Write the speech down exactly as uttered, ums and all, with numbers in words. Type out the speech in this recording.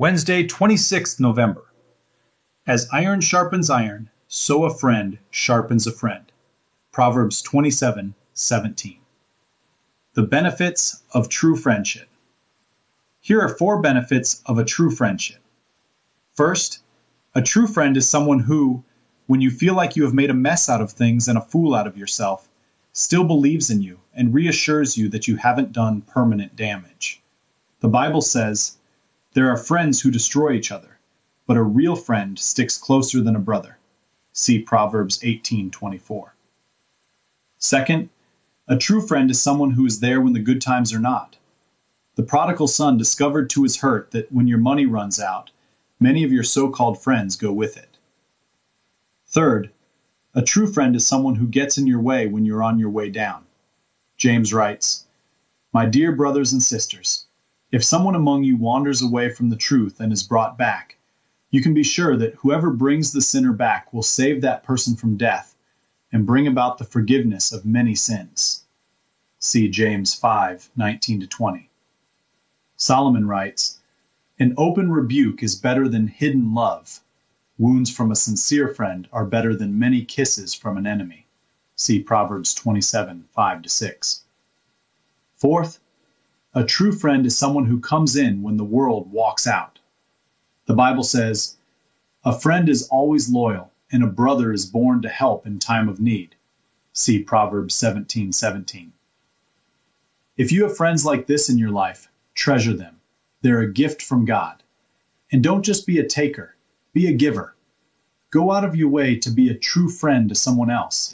Wednesday, twenty-sixth November. As iron sharpens iron, so a friend sharpens a friend. Proverbs twenty-seven seventeen. The benefits of true friendship. Here are four benefits of a true friendship. First, a true friend is someone who, when you feel like you have made a mess out of things and a fool out of yourself, still believes in you and reassures you that you haven't done permanent damage. The Bible says, "There are friends who destroy each other, but a real friend sticks closer than a brother." See Proverbs eighteen twenty-four. Second, a true friend is someone who is there when the good times are not. The prodigal son discovered to his hurt that when your money runs out, many of your so-called friends go with it. Third, a true friend is someone who gets in your way when you're on your way down. James writes, "My dear brothers and sisters, if someone among you wanders away from the truth and is brought back, you can be sure that whoever brings the sinner back will save that person from death and bring about the forgiveness of many sins." See James five nineteen to twenty. Solomon writes, "An open rebuke is better than hidden love. Wounds from a sincere friend are better than many kisses from an enemy." See Proverbs twenty-seven five to six. Fourth, a true friend is someone who comes in when the world walks out. The Bible says, "A friend is always loyal, and a brother is born to help in time of need." See Proverbs seventeen seventeen. If you have friends like this in your life, treasure them. They're a gift from God. And don't just be a taker, be a giver. Go out of your way to be a true friend to someone else.